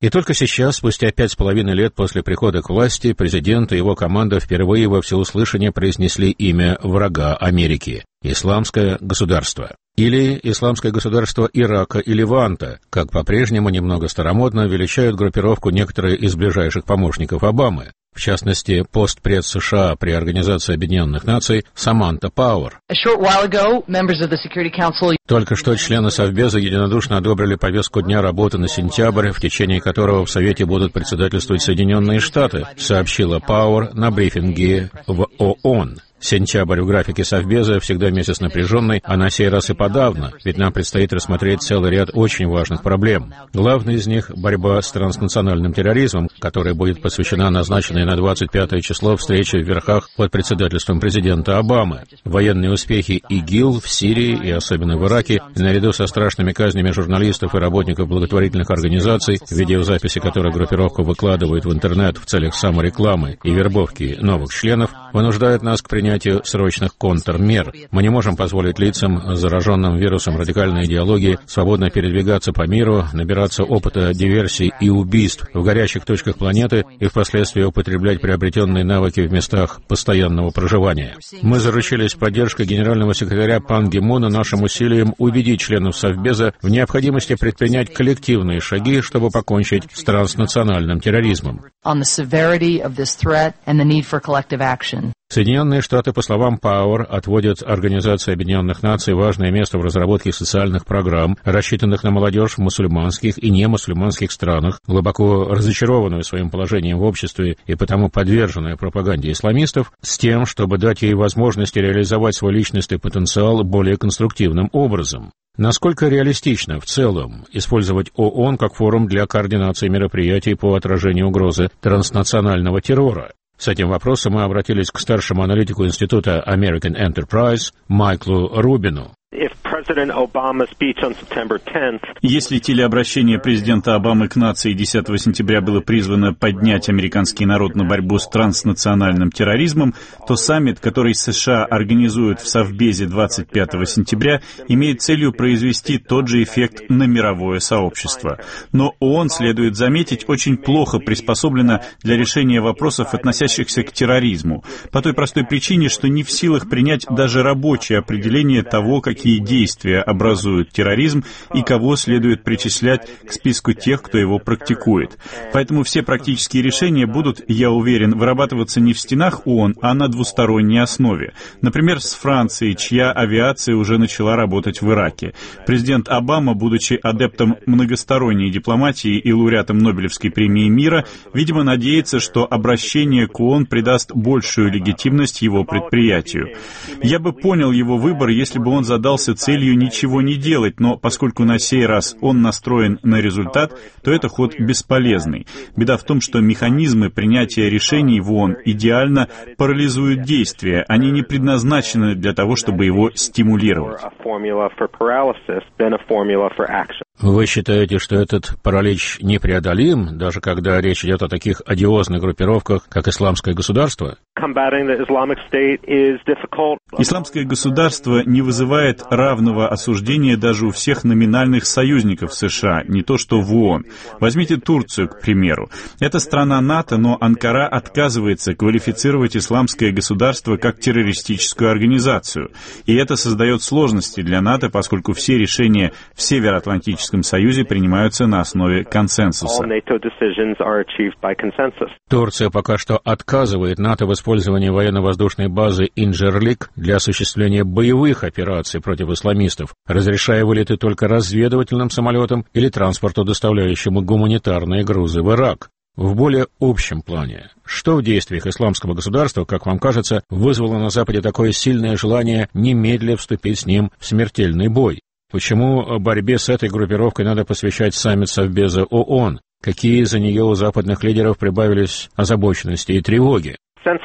И только сейчас, спустя пять с половиной лет после прихода к власти, президент и его команда впервые во всеуслышание произнесли имя врага Америки – Исламское государство. Или Исламское государство Ирака и Леванта, как по-прежнему немного старомодно величают группировку некоторые из ближайших помощников Обамы. В частности, постпред США при Организации Объединенных Наций Саманта Пауэр. Только что члены Совбеза единодушно одобрили повестку дня работы на сентябрь, в течение которого в Совете будут председательствовать Соединенные Штаты, сообщила Пауэр на брифинге в ООН. Сентябрь в графике Совбеза всегда месяц напряженный, а на сей раз и подавно, ведь нам предстоит рассмотреть целый ряд очень важных проблем. Главной из них — борьба с транснациональным терроризмом, которая будет посвящена назначенной на двадцать пятое число встрече в Верхах под председательством президента Обамы. Военные успехи ИГИЛ в Сирии и особенно в Ираке, наряду со страшными казнями журналистов и работников благотворительных организаций, видеозаписи которых группировка выкладывает в интернет в целях саморекламы и вербовки новых членов, вынуждают нас к принятию срочных контрмер. Мы не можем позволить лицам, зараженным вирусом радикальной идеологии, свободно передвигаться по миру, набираться опыта диверсий и убийств в горячих точках планеты и впоследствии употреблять приобретенные навыки в местах постоянного проживания. Мы заручились поддержкой генерального секретаря Пан Ги Муна нашим усилием убедить членов Совбеза в необходимости предпринять коллективные шаги, чтобы покончить с транснациональным терроризмом. Соединенные Штаты, по словам Пауэр, отводят Организации Объединенных Наций важное место в разработке социальных программ, рассчитанных на молодежь в мусульманских и немусульманских странах, глубоко разочарованную своим положением в обществе и потому подверженную пропаганде исламистов, с тем, чтобы дать ей возможность реализовать свой личностный потенциал более конструктивным образом. Насколько реалистично в целом использовать ООН как форум для координации мероприятий по отражению угрозы транснационального террора? С этим вопросом мы обратились к старшему аналитику Института American Enterprise Майклу Рубину. Если телеобращение президента Обамы к нации десятого сентября было призвано поднять американский народ на борьбу с транснациональным терроризмом, то саммит, который США организуют в Совбезе двадцать пятого сентября, имеет целью произвести тот же эффект на мировое сообщество. Но ООН, следует заметить, очень плохо приспособлена для решения вопросов, относящихся к терроризму, по той простой причине, что не в силах принять даже рабочее определение того, какие действия образуют терроризм и кого следует причислять к списку тех, кто его практикует. Поэтому все практические решения будут, я уверен, вырабатываться не в стенах ООН, а на двусторонней основе. Например, с Францией, чья авиация уже начала работать в Ираке. Президент Обама, будучи адептом многосторонней дипломатии и лауреатом Нобелевской премии мира, видимо, надеется, что обращение к ООН придаст большую легитимность его предприятию. Я бы понял его выбор, если бы он задался целью ничего не делать, но поскольку на сей раз он настроен на результат, то это ход бесполезный. Беда в том, что механизмы принятия решений в ООН идеально парализуют действия, они не предназначены для того, чтобы его стимулировать. Вы считаете, что этот паралич непреодолим, даже когда речь идет о таких одиозных группировках, как Исламское государство? Исламское государство не вызывает равного осуждения даже у всех номинальных союзников США, не то что в ООН. Возьмите Турцию, к примеру. Это страна НАТО, но Анкара отказывается квалифицировать Исламское государство как террористическую организацию. И это создает сложности для НАТО, поскольку все решения в Североатлантическом Союзе принимаются на основе консенсуса. Турция пока что отказывает НАТО в использовании военно-воздушной базы Инджерлик для осуществления боевых операций против исламистов, разрешая вылеты только разведывательным самолетам или транспорту, доставляющему гуманитарные грузы в Ирак. В более общем плане, что в действиях Исламского государства, как вам кажется, вызвало на Западе такое сильное желание немедля вступить с ним в смертельный бой? Почему борьбе с этой группировкой надо посвящать саммит Совбеза ООН? Какие за нее у западных лидеров прибавились озабоченности и тревоги?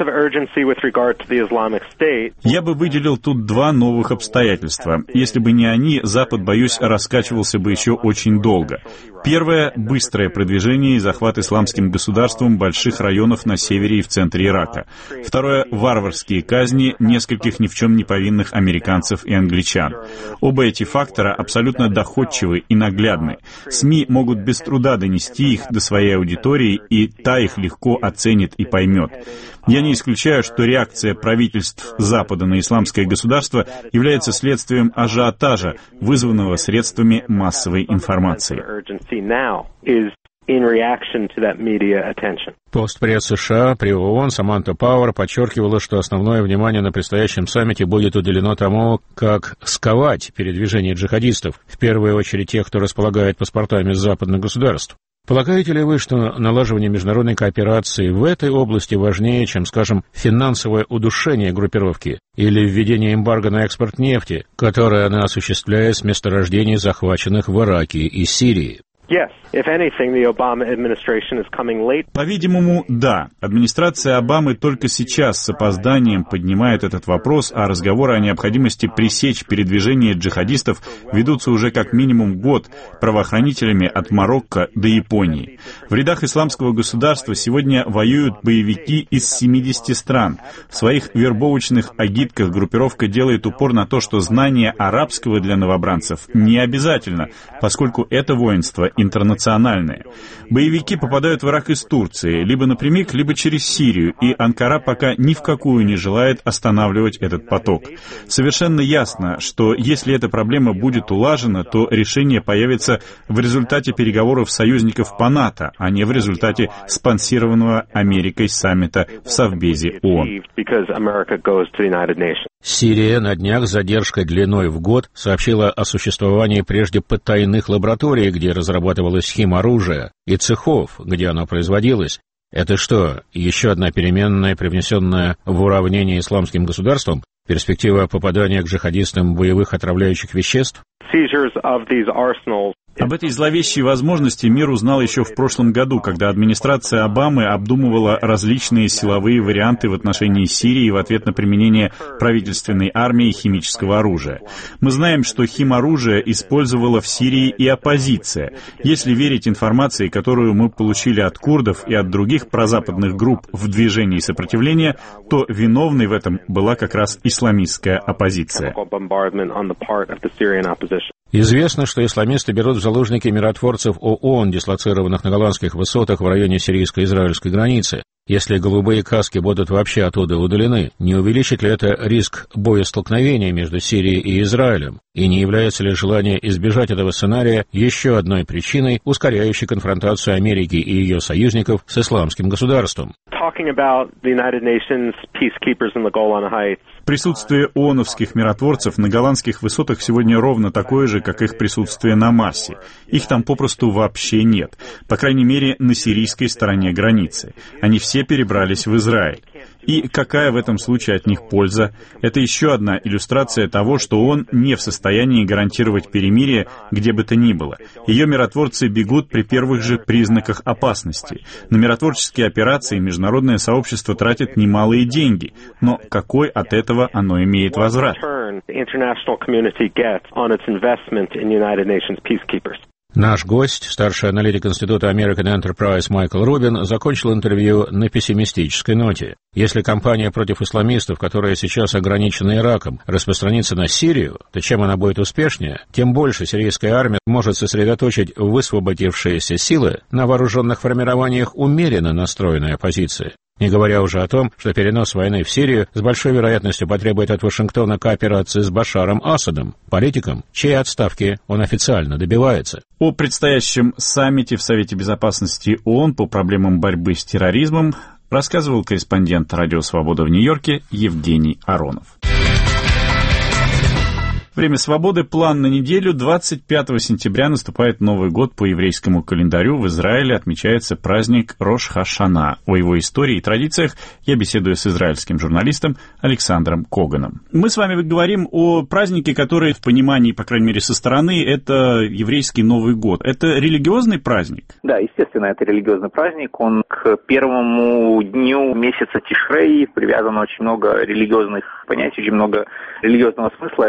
Я бы выделил тут два новых обстоятельства. Если бы не они, Запад, боюсь, раскачивался бы еще очень долго. Первое — быстрое продвижение и захват исламским государством больших районов на севере и в центре Ирака. Второе — варварские казни нескольких ни в чем не повинных американцев и англичан. Оба эти фактора абсолютно доходчивы и наглядны. СМИ могут без труда донести их до своей аудитории, и та их легко оценит и поймет. Я не исключаю, что реакция правительств Запада на исламское государство является следствием ажиотажа, вызванного средствами массовой информации. Постпресс США при ООН Саманта Пауэр подчеркивала, что основное внимание на предстоящем саммите будет уделено тому, как сковать передвижение джихадистов, в первую очередь тех, кто располагает паспортами западных государств. Полагаете ли вы, что налаживание международной кооперации в этой области важнее, чем, скажем, финансовое удушение группировки или введение эмбарго на экспорт нефти, которое она осуществляет с месторождений, захваченных в Ираке и Сирии? По-видимому, да. Администрация Обамы только сейчас с опозданием поднимает этот вопрос, а разговоры о необходимости пресечь передвижение джихадистов ведутся уже как минимум год правоохранителями от Марокко до Японии. В рядах исламского государства сегодня воюют боевики из семидесяти стран. В своих вербовочных агитках группировка делает упор на то, что знание арабского для новобранцев не обязательно, поскольку это воинство интернациональные. Боевики попадают в Ирак из Турции, либо напрямик, либо через Сирию, и Анкара пока ни в какую не желает останавливать этот поток. Совершенно ясно, что если эта проблема будет улажена, то решение появится в результате переговоров союзников по НАТО, а не в результате спонсированного Америкой саммита в Совбезе ООН. Сирия на днях с задержкой длиной в год сообщила о существовании прежде потайных лабораторий, где разрабатывалось химоружие, и цехов, где оно производилось. Это что, еще одна переменная, привнесенная в уравнение исламским государством? Перспектива попадания к джихадистам боевых отравляющих веществ? Об этой зловещей возможности мир узнал еще в прошлом году, когда администрация Обамы обдумывала различные силовые варианты в отношении Сирии в ответ на применение правительственной армии химического оружия. Мы знаем, что химоружие использовала в Сирии и оппозиция. Если верить информации, которую мы получили от курдов и от других прозападных групп в движении сопротивления, то виновной в этом была как раз исламистская оппозиция. Известно, что исламисты берут в заложники миротворцев ООН, дислоцированных на Голландских высотах в районе сирийско-израильской границы. Если голубые каски будут вообще оттуда удалены, не увеличит ли это риск боестолкновения между Сирией и Израилем? И не является ли желание избежать этого сценария еще одной причиной, ускоряющей конфронтацию Америки и ее союзников с исламским государством? Присутствие ООНовских миротворцев на голландских высотах сегодня ровно такое же, как их присутствие на Марсе. Их там попросту вообще нет, по крайней мере, на сирийской стороне границы. Они все перебрались в Израиль. И какая в этом случае от них польза? Это еще одна иллюстрация того, что он не в состоянии гарантировать перемирие где бы то ни было. Ее миротворцы бегут при первых же признаках опасности. На миротворческие операции международное сообщество тратит немалые деньги. Но какой от этого оно имеет возврат? Наш гость, старший аналитик Института American Enterprise Майкл Рубин, закончил интервью на пессимистической ноте. Если кампания против исламистов, которая сейчас ограничена Ираком, распространится на Сирию, то чем она будет успешнее, тем больше сирийская армия может сосредоточить высвободившиеся силы на вооруженных формированиях умеренно настроенной оппозиции. Не говоря уже о том, что перенос войны в Сирию с большой вероятностью потребует от Вашингтона кооперации с Башаром Асадом, политиком, чьей отставки он официально добивается. О предстоящем саммите в Совете Безопасности ООН по проблемам борьбы с терроризмом рассказывал корреспондент «Радио Свобода» в Нью-Йорке Евгений Аронов. Время свободы. План на неделю. двадцать пятого сентября наступает Новый год по еврейскому календарю. В Израиле отмечается праздник Рош ха-Шана. О его истории и традициях я беседую с израильским журналистом Александром Коганом. Мы с вами говорим о празднике, который в понимании, по крайней мере, со стороны, это еврейский Новый год. Это религиозный праздник? Да, естественно, это религиозный праздник. Он к первому дню месяца Тишрей привязано очень много религиозных понятий, очень много религиозного смысла. Это начало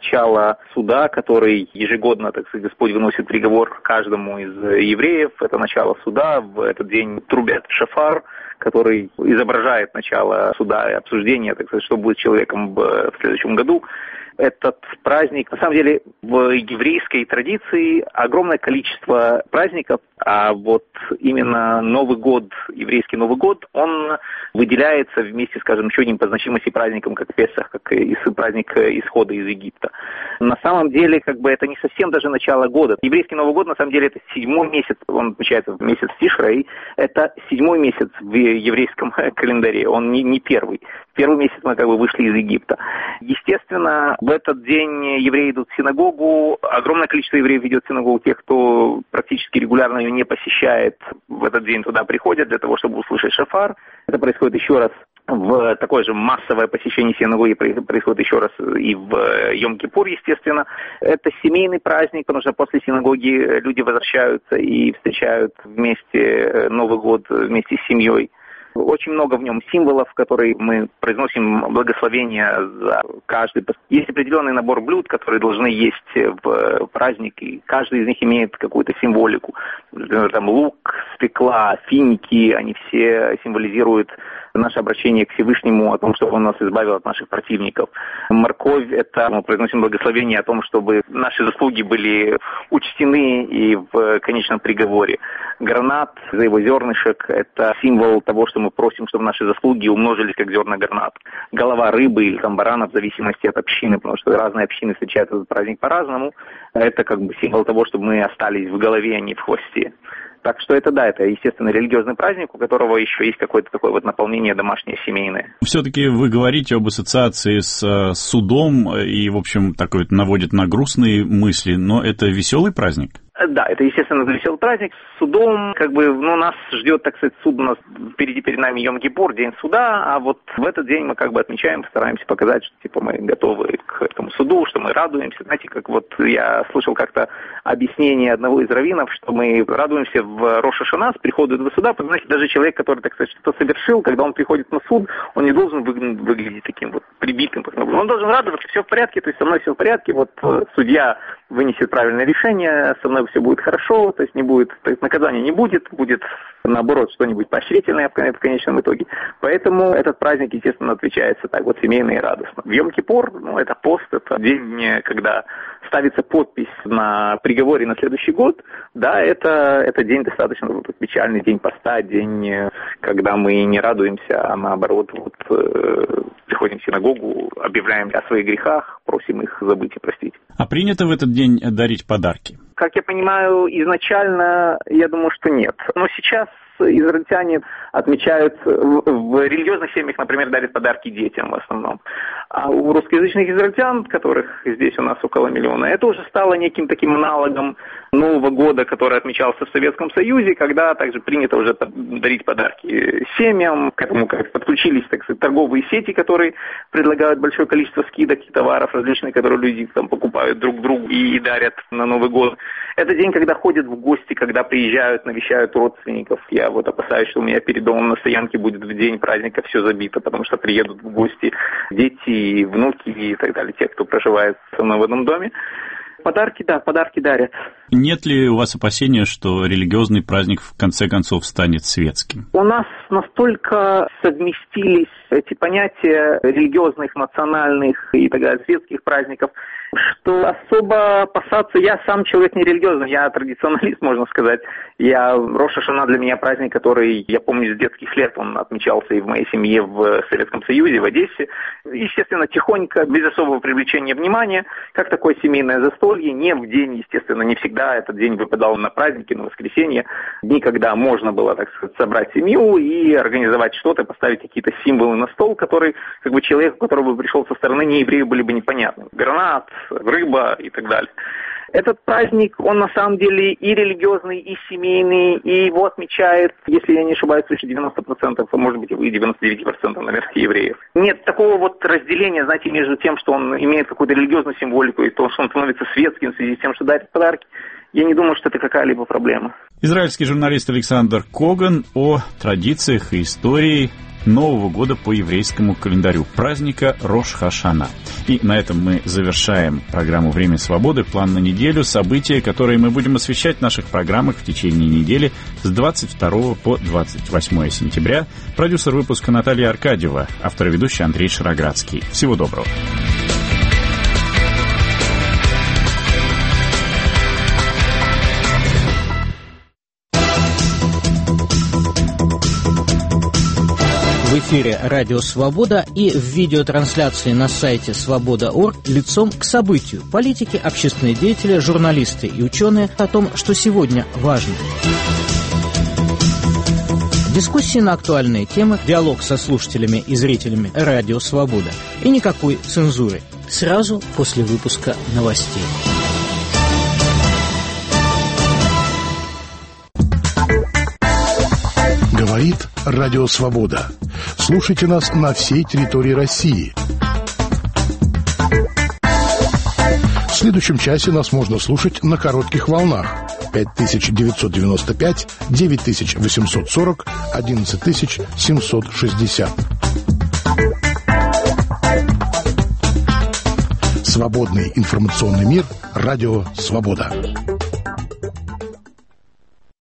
начало суда, который ежегодно, так сказать, Господь выносит приговор каждому из евреев. Это начало суда. В этот день трубят шафар, который изображает начало суда и обсуждения, так сказать, что будет с человеком в следующем году. Этот праздник, на самом деле, в еврейской традиции огромное количество праздников, а вот именно Новый год, еврейский Новый год, он выделяется вместе, скажем, еще одним по значимости праздником, как Песах, как и праздник исхода из Египта. На самом деле, как бы это не совсем даже начало года. Еврейский Новый год, на самом деле, это седьмой месяц, он отмечается в месяц Тишрей, это седьмой месяц в еврейском календаре, он не, не первый. Первый месяц мы как бы вышли из Египта. Естественно, в этот день евреи идут в синагогу, огромное количество евреев идет в синагогу, тех, кто практически регулярно ее не посещает, в этот день туда приходят для того, чтобы услышать шафар. Это происходит еще раз в такое же массовое посещение синагоги происходит еще раз и в Йом-Кипур, естественно. Это семейный праздник, потому что после синагоги люди возвращаются и встречают вместе Новый год вместе с семьей. Очень много в нем символов, которые мы произносим благословения за каждый. Есть определенный набор блюд, которые должны есть в праздник, и каждый из них имеет какую-то символику. Например, там лук, свекла, финики, они все символизируют наше обращение к Всевышнему о том, чтобы Он нас избавил от наших противников. Морковь – это мы произносим благословение о том, чтобы наши заслуги были учтены и в конечном приговоре. Гранат, за его зернышек – это символ того, что мы просим, чтобы наши заслуги умножились, как зерна гранат. Голова рыбы или там барана в зависимости от общины, потому что разные общины встречают этот праздник по-разному. Это как бы символ того, чтобы мы остались в голове, а не в хвосте. Так что это, да, это, естественно, религиозный праздник, у которого еще есть какое-то такое вот наполнение домашнее, семейное. Все-таки вы говорите об ассоциации с э, судом и, в общем, такой вот наводит на грустные мысли, но это веселый праздник? Да, это, естественно, веселый праздник. С судом, как бы, ну, нас ждет, так сказать, суд у нас впереди перед нами Йом-Кипур, день суда, а вот в этот день мы как бы отмечаем, стараемся показать, что, типа, мы готовы к этому суду, что мы радуемся. Знаете, как вот я слышал как-то объяснение одного из раввинов, что мы радуемся в Рош ха-Шана с приходом до суда, потому что даже человек, который, так сказать, что-то совершил, когда он приходит на суд, он не должен выглядеть таким вот прибитым. Он должен радоваться, все в порядке, то есть со мной все в порядке, вот судья вынесет правильное решение, со мной все будет хорошо, то есть не будет, то есть наказания не будет, будет наоборот что-нибудь поощрительное в конечном итоге. Поэтому этот праздник, естественно, отвечается так вот семейно и радостно. В Йом-Кипур, ну, это пост, это день, когда ставится подпись на приговоре на следующий год, да, это, это день достаточно вот, печальный, день поста, день, когда мы не радуемся, а наоборот вот, э, приходим в синагогу, объявляем о своих грехах, просим их забыть и простить. А принято в этот день дарить подарки? Как я понимаю, изначально, я думаю, что нет. Но сейчас израильтяне отмечают, в, в религиозных семьях, например, дарят подарки детям в основном. А у русскоязычных израильтян, которых здесь у нас около миллиона, это уже стало неким таким аналогом Нового года, который отмечался в Советском Союзе, когда также принято уже дарить подарки семьям, к этому как подключились, так сказать, торговые сети, которые предлагают большое количество скидок и товаров различных, которые люди там покупают друг другу и дарят на Новый год. Это день, когда ходят в гости, когда приезжают, навещают родственников. Я вот опасаюсь, что у меня перед домом на стоянке будет в день праздника все забито, потому что приедут в гости дети, внуки и так далее, те, кто проживает со мной в одном доме. Подарки, да, подарки дарят. Нет ли у вас опасения, что религиозный праздник в конце концов станет светским? У нас настолько совместились эти понятия религиозных, национальных и так далее, светских праздников, что особо опасаться, я сам человек не религиозный, я традиционалист, можно сказать. Я, Рош ха-Шана для меня праздник, который, я помню, с детских лет он отмечался и в моей семье в Советском Союзе, в Одессе. Естественно, тихонько, без особого привлечения внимания, как такое семейное застолье, не в день, естественно, не всегда этот день выпадал на праздники, на воскресенье, дни, когда можно было, так сказать, собрать семью и организовать что-то, поставить какие-то символы на стол, которые, как бы, человеку, который бы пришел со стороны нееврея, были бы непонятны. Гранат, рыба и так далее. Этот праздник, он на самом деле и религиозный, и семейный, и его отмечает, если я не ошибаюсь, свыше девяносто процентов, а может быть и девяносто девять процентов, наверное, евреев. Нет такого вот разделения, знаете, между тем, что он имеет какую-то религиозную символику, и то, что он становится светским в связи с тем, что дарит подарки. Я не думаю, что это какая-либо проблема. Израильский журналист Александр Коган о традициях и истории Нового года по еврейскому календарю, праздника Рош ха-Шана. И на этом мы завершаем программу «Время свободы», план на неделю, события, которые мы будем освещать в наших программах в течение недели с двадцать второго по двадцать восьмое сентября. Продюсер выпуска Наталья Аркадьева, автор и ведущий Андрей Шароградский. Всего доброго. В эфире «Радио Свобода» и в видеотрансляции на сайте свобода точка орг лицом к событию. Политики, общественные деятели, журналисты и ученые о том, что сегодня важно. Дискуссии на актуальные темы, диалог со слушателями и зрителями «Радио Свобода». И никакой цензуры. Сразу после выпуска новостей. Говорит Радио Свобода. Слушайте нас на всей территории России. В следующем часе нас можно слушать на коротких волнах. пять тысяч девятьсот девяносто пять, девять тысяч восемьсот сорок, одиннадцать тысяч семьсот шестьдесят. Свободный информационный мир. Радио Свобода.